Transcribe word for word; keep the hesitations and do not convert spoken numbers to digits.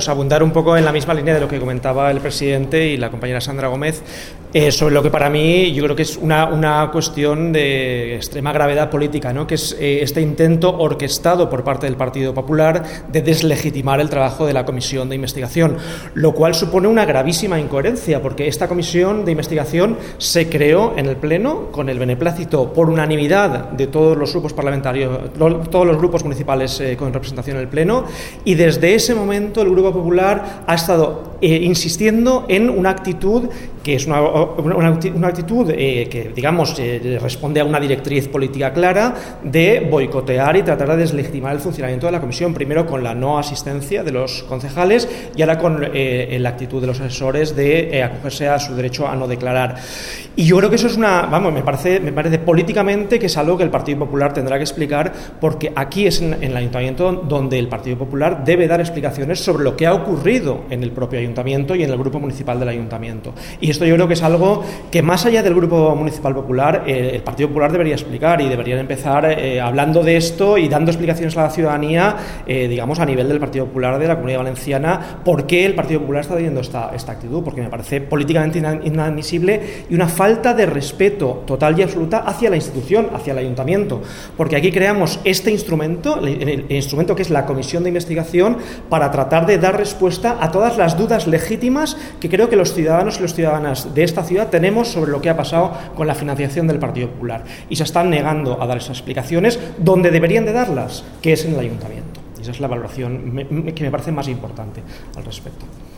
pues abundar un poco en la misma línea de lo que comentaba el presidente y la compañera Sandra Gómez, eh, sobre lo que para mí yo creo que es una, una cuestión de extrema gravedad política, ¿no? Que es eh, este intento orquestado por parte del Partido Popular de deslegitimar el trabajo de la Comisión de Investigación, lo cual supone una gravísima incoherencia, porque esta Comisión de Investigación se creó en el Pleno con el beneplácito por unanimidad de todos los grupos parlamentarios, todos los grupos municipales eh, con representación en el Pleno, y desde ese momento el Grupo Popular ha estado eh, insistiendo en una actitud que es una, una, una actitud eh, que, digamos, eh, responde a una directriz política clara de boicotear y tratar de deslegitimar el funcionamiento de la Comisión, primero con la no asistencia de los concejales y ahora con eh, la actitud de los asesores de eh, acogerse a su derecho a no declarar. Y yo creo que eso es una, vamos, me parece, me parece políticamente que es algo que el Partido Popular tendrá que explicar, porque aquí es en, en el Ayuntamiento donde el Partido Popular debe dar explicaciones sobre lo que ha ocurrido en el propio Ayuntamiento y en el Grupo Municipal del Ayuntamiento. Y esto yo creo que es algo que, más allá del Grupo Municipal Popular, eh, el Partido Popular debería explicar, y deberían empezar eh, hablando de esto y dando explicaciones a la ciudadanía, eh, digamos, a nivel del Partido Popular de la Comunidad Valenciana, por qué el Partido Popular está teniendo esta, esta actitud, porque me parece políticamente inadmisible y una falta de respeto total y absoluta hacia la institución, hacia el Ayuntamiento, porque aquí creamos este instrumento, el, el instrumento que es la Comisión de Investigación, para tratar de dar respuesta a todas las dudas legítimas que creo que los ciudadanos y las ciudadanas de esta ciudad tenemos sobre lo que ha pasado con la financiación del Partido Popular, y se están negando a dar esas explicaciones donde deberían de darlas, que es en el Ayuntamiento. Y esa es la valoración que me parece más importante al respecto.